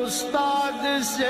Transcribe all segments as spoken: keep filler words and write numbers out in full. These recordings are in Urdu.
استاد سے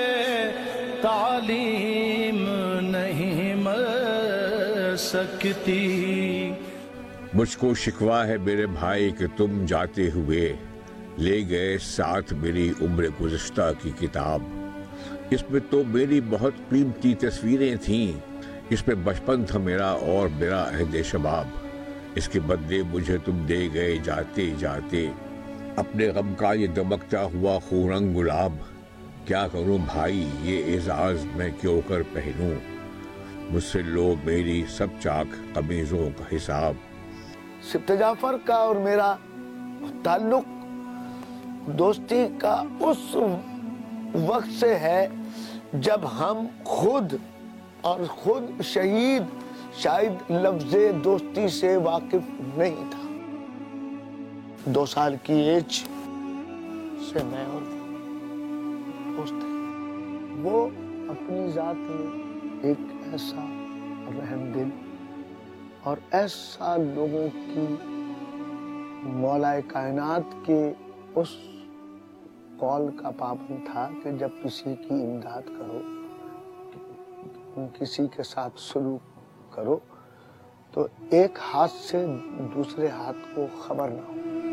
تعلیم نہیں مل سکتی. مجھ کو شکوا ہے میرے بھائی کہ تم جاتے ہوئے لے گئے ساتھ میری عمر گزشتہ کی کتاب. اس میں تو میری بہت قیمتی تصویریں تھیں. اس میں بچپن تھا میرا اور میرا عہد شباب. اس کے بدلے مجھے تم دے گئے جاتے جاتے اپنے غم کا یہ دمکتا ہوا خونرنگ گلاب. کیا کروں بھائی یہ اعزاز میں کیوں کر پہنوں, مجھ سے لو میری سب چاک قمیضوں کا حساب. سبط جعفر کا اور میرا تعلق دوستی کا اس وقت سے ہے جب ہم خود اور خود شہید شاید لفظ دوستی سے واقف نہیں تھا. دو سال کی ایج سے میں اور دوست ہیں. وہ اپنی ذات میں ایک ایسا رحم دل اور ایسا لوگوں کی مولا کائنات کے اس قول کا پابند تھا کہ جب کسی کی امداد کرو, کسی کے ساتھ سلوک کرو تو ایک ہاتھ سے دوسرے ہاتھ کو خبر نہ ہو.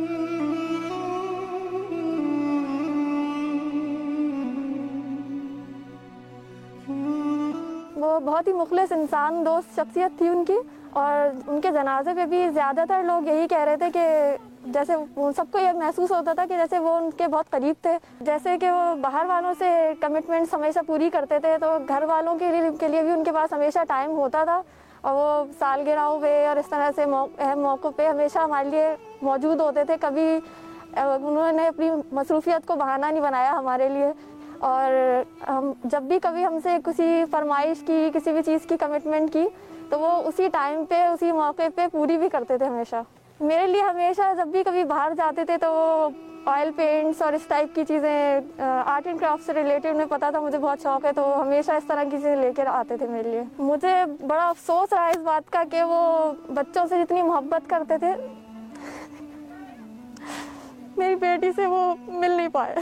وہ بہت ہی مخلص انسان دوست شخصیت تھی ان کی, اور ان کے جنازے پہ بھی زیادہ تر لوگ یہی کہہ رہے تھے کہ جیسے سب کو یہ محسوس ہوتا تھا کہ جیسے وہ ان کے بہت قریب تھے, جیسے کہ وہ باہر والوں سے کمٹمنٹس ہمیشہ پوری کرتے تھے تو گھر والوں کے لیے کے لیے بھی ان کے پاس ہمیشہ ٹائم ہوتا تھا, اور وہ سالگرہوں پہ اور اس طرح سے اہم موقعوں پہ ہمیشہ ہمارے لیے موجود ہوتے تھے. کبھی انہوں نے اپنی مصروفیت کو بہانہ نہیں بنایا ہمارے لیے, اور ہم جب بھی کبھی ہم سے کسی فرمائش کی, کسی بھی چیز کی کمٹمنٹ کی تو وہ اسی ٹائم پہ اسی موقع پہ پوری بھی کرتے تھے ہمیشہ. میرے لیے ہمیشہ جب بھی کبھی باہر جاتے تھے تو آئل پینٹس اور اس ٹائپ کی چیزیں, آرٹ اینڈ کرافٹ سے ریلیٹڈ انہیں پتا تھا مجھے بہت شوق ہے تو ہمیشہ اس طرح کی چیزیں لے کر آتے تھے میرے لیے. مجھے بڑا افسوس رہا اس بات کا کہ وہ بچوں سے جتنی محبت کرتے تھے میری بیٹی سے وہ مل نہیں پائے.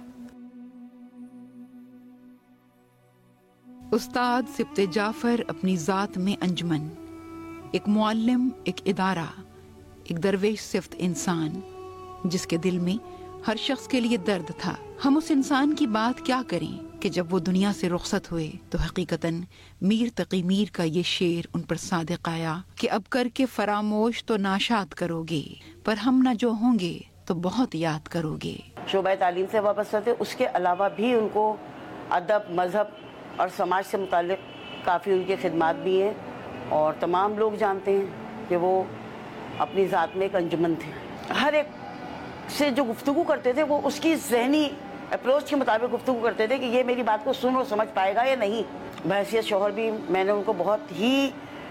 استاد سبط جعفر اپنی ذات میں انجمن, ایک معلم, ایک ادارہ, ایک درویش صفت انسان جس کے دل میں ہر شخص کے لیے درد تھا. ہم اس انسان کی بات کیا کریں کہ جب وہ دنیا سے رخصت ہوئے تو حقیقتاً میر تقی میر کا یہ شعر ان پر صادق آیا کہ اب کر کے فراموش تو ناشاد کرو گے, پر ہم نہ جو ہوں گے تو بہت یاد کرو گے. شعبہ تعلیم سے وابستہ تھے, اس کے علاوہ بھی ان کو ادب, مذہب اور سماج سے متعلق کافی ان کی خدمات بھی ہیں, اور تمام لوگ جانتے ہیں کہ وہ اپنی ذات میں ایک انجمن تھے. ہر ایک سے جو گفتگو کرتے تھے وہ اس کی ذہنی اپروچ کے مطابق گفتگو کرتے تھے کہ یہ میری بات کو سن اور سمجھ پائے گا یا نہیں. بحیثیت شوہر بھی میں نے ان کو بہت ہی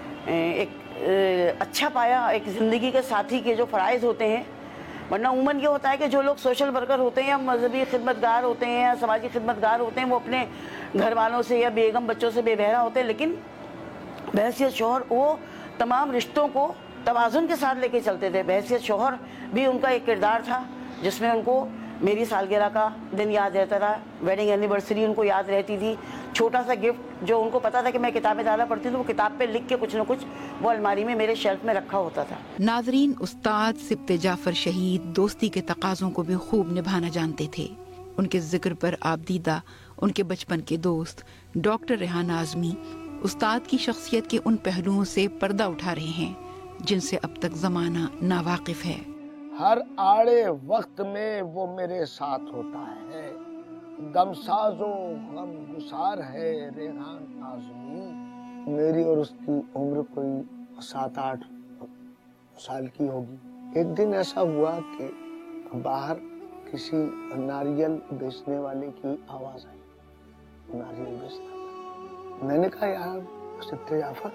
ایک اچھا پایا, ایک زندگی کے ساتھی کے جو فرائض ہوتے ہیں. ورنہ عموماً یہ ہوتا ہے کہ جو لوگ سوشل ورکر ہوتے ہیں یا مذہبی خدمت گار ہوتے ہیں یا سماجی خدمت گار ہوتے ہیں وہ اپنے گھر والوں سے یا بیگم بچوں سے بے بہرا ہوتے ہیں, لیکن بحیثیت شوہر وہ تمام رشتوں کو توازن کے ساتھ لے کے چلتے تھے. بحیثیت شوہر بھی ان کا ایک کردار تھا جس میں ان کو میری سالگرہ کا دن یاد رہتا تھا, ویڈنگ اینیورسری ان کو یاد رہتی تھی, چھوٹا سا گفٹ جو ان کو پتا تھا کہ میں کتابیں زیادہ پڑھتی ہوں تو وہ کتاب پہ لکھ کے کچھ نہ کچھ وہ الماری میں میرے شیلف میں رکھا ہوتا تھا. ناظرین, استاد سبط جعفر شہید دوستی کے تقاضوں کو بھی خوب نبھانا جانتے تھے. ان کے ذکر پر آپ دیدہ ان کے بچپن کے دوست ڈاکٹر ریحان اعظمی استاد کی شخصیت کے ان پہلوؤں سے پردہ اٹھا رہے ہیں جن سے اب تک زمانہ ناواقف ہے. ہر آڑے وقت میں وہ میرے ساتھ ہوتا ہے, غم ساز و غم گسار ہے ریحان اعظمی. میری اور اس کی عمر کوئی سات آٹھ سال کی ہوگی. ایک دن ایسا ہوا کہ باہر کسی ناریل بیچنے والے کی آواز آئی, ناریل بیچتا تھا. میں نے کہا یار سبط جعفر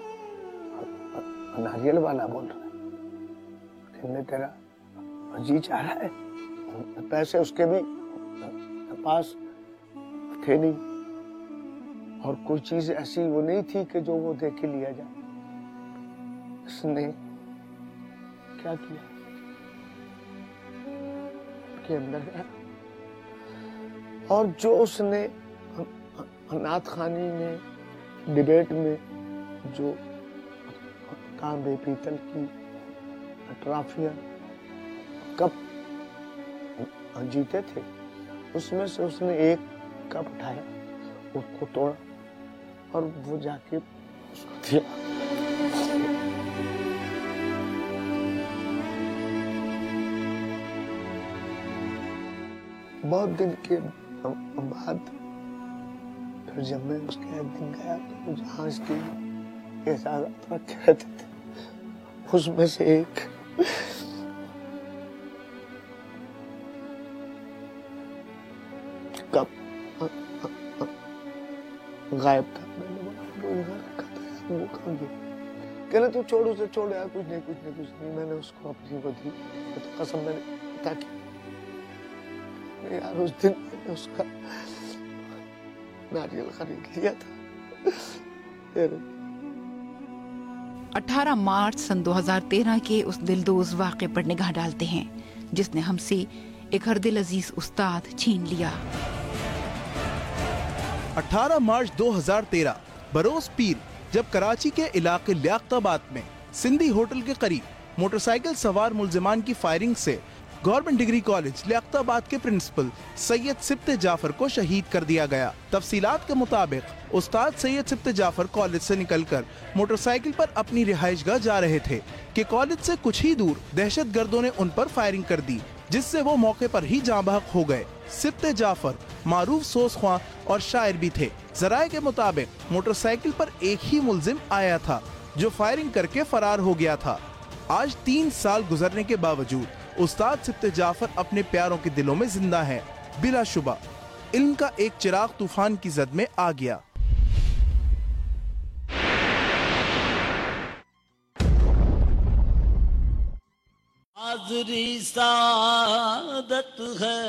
ناریل والا بول رہا ہے, کہ تیرا جی چاہ رہا ہے. پیسے اس کے بھی پاس تھے نہیں, اور کوئی چیز ایسی وہ نہیں تھی کہ جو وہ دے کے لیا جائے. اس نے کیا کیا, کے اندر گیا اور جو اس نے نعت خوانی میں ڈیبیٹ میں جو تانبے پیتل کی ٹرافیاں کپ جیتے تھے اس میں سے اس نے ایک کپ اٹھایا اس کو توڑا اور وہ جا کے اس کو دیا. بہت دن کے بعد پھر جب میں اس کے دن گیا تو جہاں اس کے احساسات رکھے رہتے تھے اس میں سے ایک کپ غائب تھا. میں نے وہ یہاں رکھا تھا, وہ کہاں گیا؟ کہنا تو چھوڑ اسے, چھوڑ یار, کچھ نہیں کچھ نہیں کچھ نہیں. میں نے اس کو اپنی کو دی قسم, میں نے تاکہ یار اس دن میں نے اس کا ناریل خرید لیا تھا. اٹھارہ مارچ سن دو ہزار تیرہ کے اس دلدوز واقعے پر نگاہ ڈالتے ہیں جس نے ہم سے ایک ہر دل عزیز استاد چھین لیا. اٹھارہ مارچ دو ہزار تیرہ بروز پیر, جب کراچی کے علاقے لیاقت آباد میں سندھی ہوٹل کے قریب موٹر سائیکل سوار ملزمان کی فائرنگ سے گورنمنٹ ڈگری کالج لیاقت آباد کے پرنسپل سید سبت جعفر کو شہید کر دیا گیا. تفصیلات کے مطابق استاد سید سبت جعفر کالج سے نکل کر موٹر سائیکل پر اپنی رہائش گاہ جا رہے تھے کہ کالج سے کچھ ہی دور دہشت گردوں نے ان پر فائرنگ کر دی, جس سے وہ موقع پر ہی جاں بحق ہو گئے. سبت جعفر معروف سوز خواں اور شاعر بھی تھے. ذرائع کے مطابق موٹر سائیکل پر ایک ہی ملزم آیا تھا جو فائرنگ کر کے فرار ہو گیا تھا. آج تین سال گزرنے کے باوجود استاد سبت جعفر اپنے پیاروں کے دلوں میں زندہ ہے. بلا شبہ علم کا ایک چراغ طوفان کی زد میں آ گیا. حاضری سعادت ہے,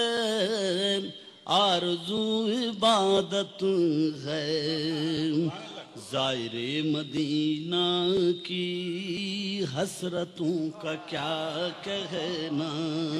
آرزو عبادت ہے, زائر مدینہ کی حسرتوں کا کیا کہنا.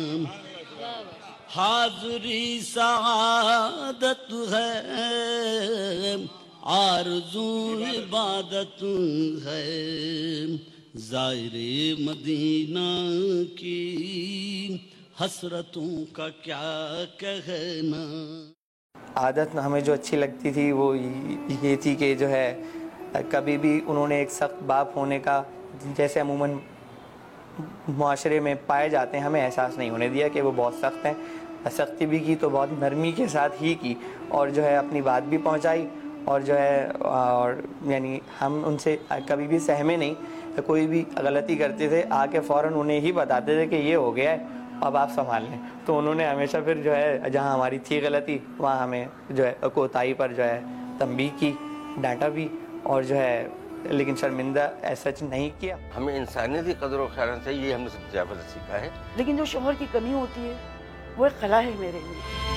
حاضری سعادت ہے, آرزو عبادت ہے, زائر مدینہ کی حسرتوں کا کیا کہنا. عادت ہمیں جو اچھی لگتی تھی وہ یہ تھی کہ جو ہے کبھی بھی انہوں نے ایک سخت باپ ہونے کا جیسے عموماً معاشرے میں پائے جاتے ہیں ہمیں احساس نہیں ہونے دیا کہ وہ بہت سخت ہیں. سختی بھی کی تو بہت نرمی کے ساتھ ہی کی اور جو ہے اپنی بات بھی پہنچائی اور جو ہے اور یعنی ہم ان سے کبھی بھی سہمے نہیں. کوئی بھی غلطی کرتے تھے آ کے فوراً انہیں ہی بتاتے تھے کہ یہ ہو گیا ہے اب آپ سنبھال لیں. تو انہوں نے ہمیشہ پھر جو ہے جہاں ہماری تھی غلطی وہاں ہمیں جو ہے کوتاہی پر جو ہے تنبیہ کی, ڈانٹا بھی اور جو ہے لیکن شرمندہ ایسا نہیں کیا. ہمیں انسانیت کی قدر و خیرات سے یہ ہم نے سبت جعفر سے سیکھا ہے. لیکن جو شوہر کی کمی ہوتی ہے وہ ایک خلا ہے میرے لیے.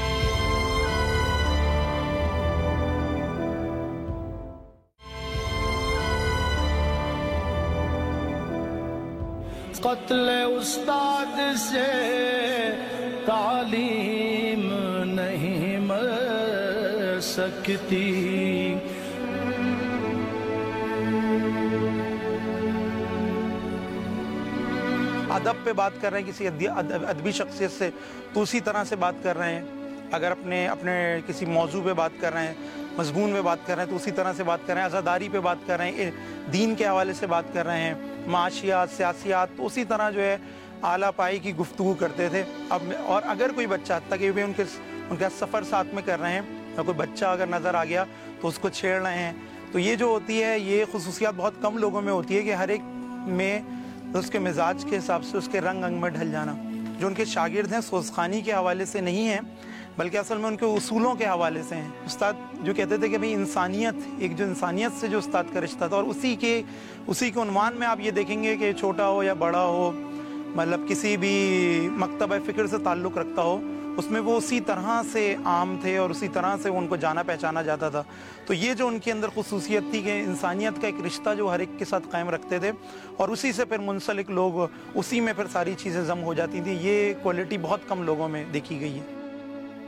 قتل استاد سے تعلیم نہیں مر سکتی. ادب پہ بات کر رہے ہیں کسی ادبی شخصیت سے تو اسی طرح سے بات کر رہے ہیں. اگر اپنے اپنے کسی موضوع پہ بات کر رہے ہیں, مضمون پہ بات کر رہے ہیں تو اسی طرح سے بات کر رہے ہیں. عزاداری پہ بات کر رہے ہیں, دین کے حوالے سے بات کر رہے ہیں, معاشیات, سیاسیات, تو اسی طرح جو ہے اعلیٰ پائی کی گفتگو کرتے تھے. اب اور اگر کوئی بچہ تک بھی ان کے ان کا سفر ساتھ میں کر رہے ہیں یا کوئی بچہ اگر نظر آ گیا تو اس کو چھیڑ رہے ہیں. تو یہ جو ہوتی ہے یہ خصوصیات بہت کم لوگوں میں ہوتی ہے کہ ہر ایک میں اس کے مزاج کے حساب سے اس کے رنگ انگ میں ڈھل جانا. جو ان کے شاگرد ہیں سوزخانی کے حوالے سے نہیں ہیں بلکہ اصل میں ان کے اصولوں کے حوالے سے ہیں. استاد جو کہتے تھے کہ بھئی انسانیت, ایک جو انسانیت سے جو استاد کا رشتہ تھا, اور اسی کے اسی کے عنوان میں آپ یہ دیکھیں گے کہ چھوٹا ہو یا بڑا ہو, مطلب کسی بھی مکتبہ فکر سے تعلق رکھتا ہو, اس میں وہ اسی طرح سے عام تھے اور اسی طرح سے ان کو جانا پہچانا جاتا تھا. تو یہ جو ان کے اندر خصوصیت تھی کہ انسانیت کا ایک رشتہ جو ہر ایک کے ساتھ قائم رکھتے تھے اور اسی سے پھر منسلک لوگ, اسی میں پھر ساری چیزیں ضم ہو جاتی تھیں, یہ کوالٹی بہت کم لوگوں میں دیکھی گئی ہے.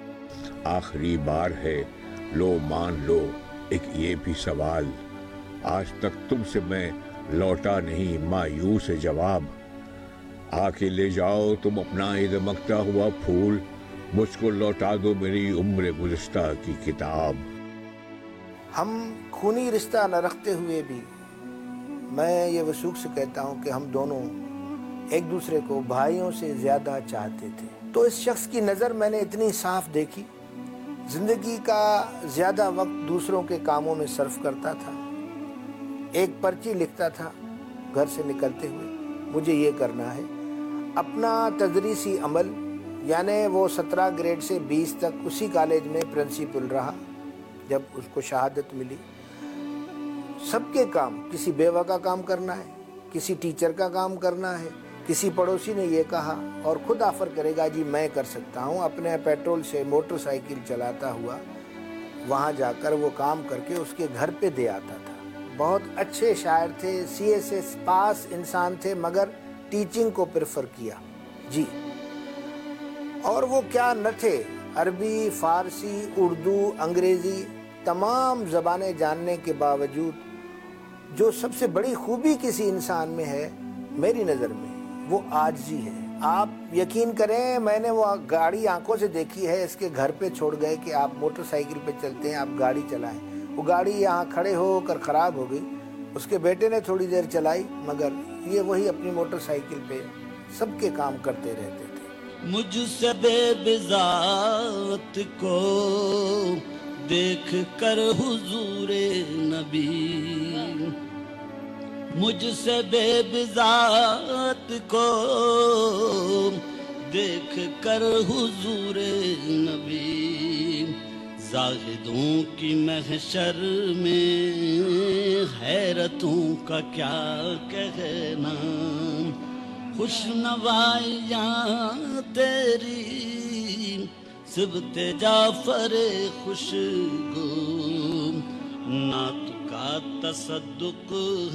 آخری بار ہے، لو مان لو ایک یہ بھی سوال، آج تک تم سے میں لوٹا نہیں مایوس جواب، آ کے لے جاؤ تم اپنا یہ دمکتا ہوا پھول، مجھ کو لوٹا دو میری عمر گزشتہ کی کتاب۔ ہم خونی رشتہ نہ رکھتے ہوئے بھی میں یہ وثوق سے کہتا ہوں کہ ہم دونوں ایک دوسرے کو بھائیوں سے زیادہ چاہتے تھے۔ تو اس شخص کی نظر میں نے اتنی صاف دیکھی، زندگی کا زیادہ وقت دوسروں کے کاموں میں صرف کرتا تھا، ایک پرچی لکھتا تھا گھر سے نکلتے ہوئے، مجھے یہ کرنا ہے۔ اپنا تدریسی عمل یعنی وہ سترہ گریڈ سے بیس تک اسی کالج میں پرنسپل رہا جب اس کو شہادت ملی۔ سب کے کام، کسی بیوہ کا کام کرنا ہے، کسی ٹیچر کا کام کرنا ہے، کسی پڑوسی نے یہ کہا اور خود آفر کرے گا جی میں کر سکتا ہوں، اپنے پیٹرول سے موٹر سائیکل چلاتا ہوا وہاں جا کر وہ کام کر کے اس کے گھر پہ دے آتا تھا۔ بہت اچھے شاعر تھے، سی ایس ایس پاس انسان تھے، مگر ٹیچنگ کو پریفر کیا جی۔ اور وہ کیا نہ تھے، عربی، فارسی، اردو، انگریزی تمام زبانیں جاننے کے باوجود جو سب سے بڑی خوبی کسی انسان میں ہے میری نظر میں وہ عاجزی ہے۔ آپ یقین کریں میں نے وہ گاڑی آنکھوں سے دیکھی ہے، اس کے گھر پہ چھوڑ گئے کہ آپ موٹر سائیکل پہ چلتے ہیں، آپ گاڑی چلائیں۔ وہ گاڑی یہاں کھڑے ہو کر خراب ہو گئی، اس کے بیٹے نے تھوڑی دیر چلائی، مگر یہ وہی اپنی موٹر سائیکل پہ سب کے کام کرتے رہتے تھے۔ مجھ سے بے بذات کو دیکھ کر حضور نبی، مجھ سے بے بذات کو دیکھ کر حضور نبی، زاہدوں کی محشر میں حیرتوں کا کیا کہنا، خوش نوائیاں تیری صبت جعفر خوشگو، نعت کا تصدق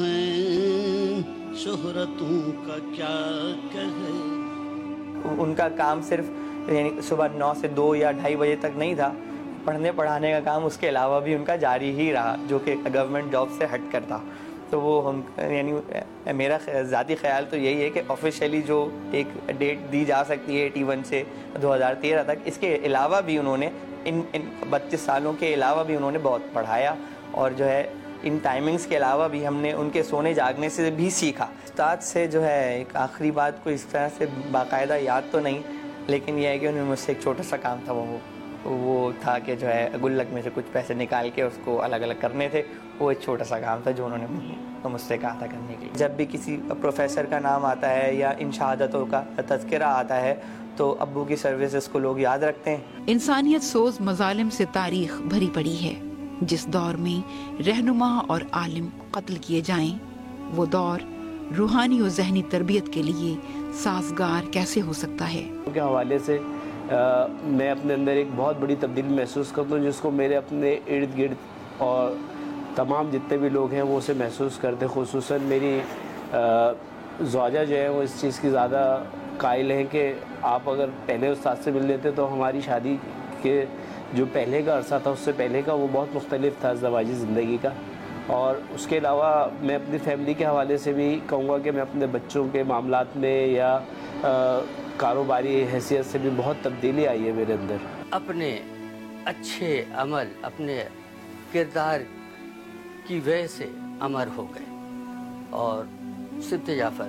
ہے شہرتوں کا کیا کہے۔ ان کا کام صرف یعنی صبح نو سے دو یا ڈھائی بجے تک نہیں تھا، پڑھنے پڑھانے کا کام اس کے علاوہ بھی ان کا جاری ہی رہا، جو کہ گورنمنٹ جاب سے ہٹ کر تھا۔ تو وہ ہم یعنی میرا ذاتی خیال تو یہی ہے کہ آفیشیلی جو ایک ڈیٹ دی جا سکتی ہے ایٹی ون سے دو ہزار تیرہ تک، اس کے علاوہ بھی انہوں نے ان ان بتیس سالوں کے علاوہ بھی انہوں نے بہت پڑھایا، اور جو ہے ان ٹائمنگز کے علاوہ بھی ہم نے ان کے سونے جاگنے سے بھی سیکھا۔ استاد سے جو ہے ایک آخری بات کو اس طرح سے باقاعدہ یاد تو نہیں، لیکن یہ ہے کہ انہوں نے مجھ سے ایک چھوٹا سا کام تھا، وہ وہ تھا کہ جو ہے گلک میں سے کچھ پیسے نکال کے اس کو الگ الگ کرنے تھے، وہ ایک چھوٹا سا کام تھا جو انہوں نے مجھ سے کہا تھا کرنے کے لیے۔ جب بھی کسی پروفیسر کا نام آتا ہے یا ان شہادتوں کا تذکرہ آتا ہے تو ابو کی سروسز کو لوگ یاد رکھتے ہیں۔ انسانیت سوز مظالم سے تاریخ بھری پڑی ہے، جس دور میں رہنما اور عالم قتل کیے جائیں، وہ دور روحانی اور ذہنی تربیت کے لیے سازگار کیسے ہو سکتا ہے؟ کے حوالے سے میں اپنے اندر ایک بہت بڑی تبدیلی محسوس کرتا ہوں، جس کو میرے اپنے ارد گرد اور تمام جتنے بھی لوگ ہیں وہ اسے محسوس کرتے، خصوصاً میری زوجہ جو ہے وہ اس چیز کی زیادہ قائل ہیں کہ آپ اگر پہلے استاد سے مل لیتے تو ہماری شادی کے جو پہلے کا عرصہ تھا اس سے پہلے کا وہ بہت مختلف تھا ازدواجی زندگی کا۔ اور اس کے علاوہ میں اپنی فیملی کے حوالے سے بھی کہوں گا کہ میں اپنے بچوں کے معاملات میں یا کاروباری حیثیت سے بھی بہت تبدیلی آئی ہے میرے اندر۔ اپنے اچھے عمل، اپنے کردار کی وجہ سے امر ہو گئے، اور سبط جعفر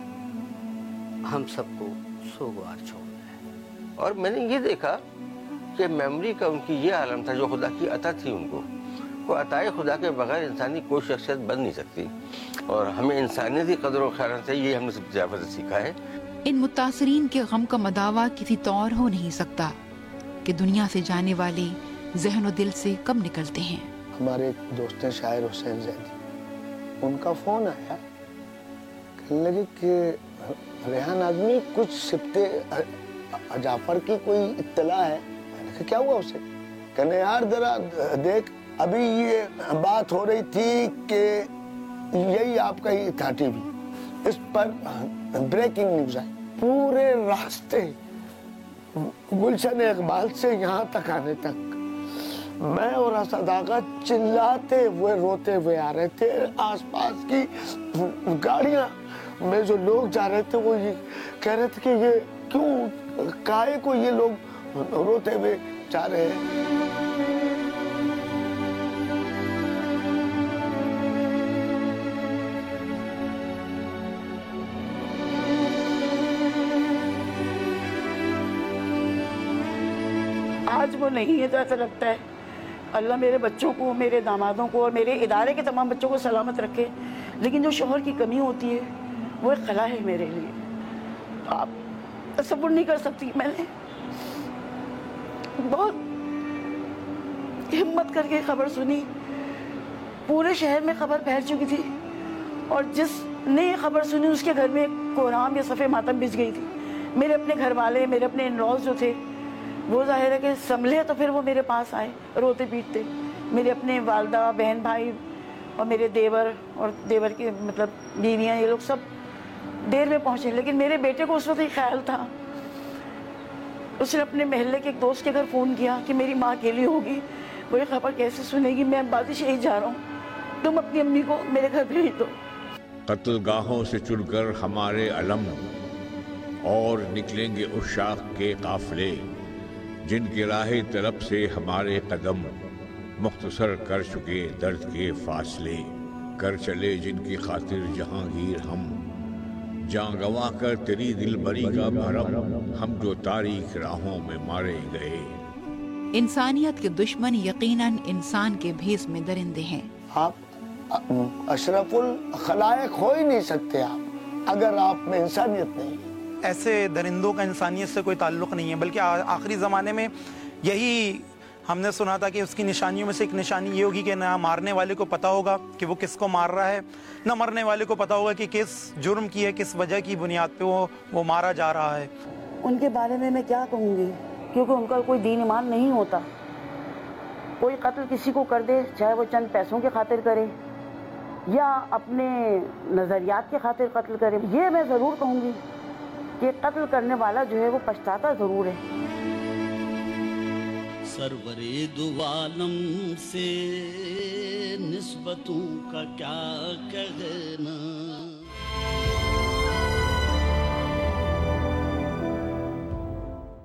ہم سب کو سوگوار چھوڑ گئے۔ اور میں نے یہ دیکھا کہ میموری کا ان کی یہ عالم تھا جو خدا کی عطا تھی ان کو، وہ عطائے خدا کے بغیر انسانی کوئی شخصیت بن نہیں سکتی، اور ہمیں انسانیتی قدر و خیرات سے یہ ہم نے سبط جعفر سے سیکھا ہے۔ ان متاثرین کے غم کا مداوع کسی طور ہو نہیں سکتا کہ دنیا سے جانے والے ذہن و دل سے کب نکلتے ہیں۔ ہمارے ایک دوست ہیں شاعر حسین زیدی، ان کا فون آیا، کہنے لگے کہ ریحان آدمی کچھ سبط جعفر کی کوئی اطلاع ہے؟ میں نے کہا کیا ہوا اسے؟ کہنے یار ذرا دیکھ، ابھی یہ بات ہو رہی تھی کہ یہی آپ کا ہی تھا ٹی وی، اس پر بریکنگ نیوز آئی، پورے راستے गुलशन इकबाल से यहाँ तक आने तक मैं और असद आगा चिल्लाते हुए रोते हुए आ रहे थे। आसपास की गाड़ियां में जो लोग जा रहे थे वो ये कह रहे थे कि ये क्यों, काहे को ये लोग रोते हुए जा रहे हैं। आज वो नहीं है तो ऐसा लगता है अल्लाह मेरे बच्चों को, मेरे दामादों को और मेरे इदारे के तमाम बच्चों को सलामत रखे। लेकिन जो शोहर की कमी होती है वो एक खला है मेरे लिए, आप तसव्वुर नहीं कर सकती। मैंने बहुत हिम्मत करके खबर सुनी, पूरे शहर में खबर फैल चुकी थी और जिसने ये खबर सुनी उसके घर में कोहराम या सफ़े मातम बिछ गई थी। मेरे अपने घर वाले, मेरे अपने इन-लॉज जो थे वो जाहिर है कि संभले तो फिर वो मेरे पास आए रोते पीटते। मेरे अपने वालदा, बहन भाई और मेरे देवर और देवर के मतलब बीवियाँ, ये लोग सब देर में पहुँचे। लेकिन मेरे बेटे को उस वक्त एक ख्याल था, उसने अपने महल्ले के एक दोस्त के घर फ़ोन किया कि मेरी माँ अकेली होगी, वो ये खबर कैसे सुनेगी, मैं बादिश यही जा रहा हूँ, तुम अपनी अम्मी को मेरे घर भेज दो। कत्लगाहों से चुनकर हमारे अलम और निकलेंगे उस शाख के काफिले, जिनके राहे तलब से हमारे कदम मुख्तसर कर चुके दर्द के फासले। कर चले जिनकी खातिर जहांगीर हम, जान गंवा कर तेरी दिलबरी का भरम, हम जो तारीख राहों में मारे गए। इंसानियत के दुश्मन यकीनन इंसान के भेस में दरिंदे हैं। आप अशरफुल खलायक हो ही नहीं सकते आप अगर आप में इंसानियत नहीं। ऐसे दरिंदों का इंसानियत से कोई ताल्लुक़ नहीं है, बल्कि आखिरी ज़माने में यही हमने सुना था कि उसकी निशानियों में से एक निशानी ये होगी कि ना मारने वाले को पता होगा कि वो किसको मार रहा है, ना मरने वाले को पता होगा कि किस जुर्म की है, किस वजह की बुनियाद पे वो वो मारा जा रहा है। उनके बारे में मैं क्या कहूँगी, क्योंकि उनका कोई दीन ईमान नहीं होता। कोई कत्ल किसी को कर दे, चाहे वो चंद पैसों के खातिर करे या अपने नज़रियात के खातिर कत्ल करे, ये मैं ज़रूर कहूँगी कि कत्ल करने वाला जो है वो पछताता ज़रूर है। सरवरे दुआलम से निस्बतों का क्या कहना।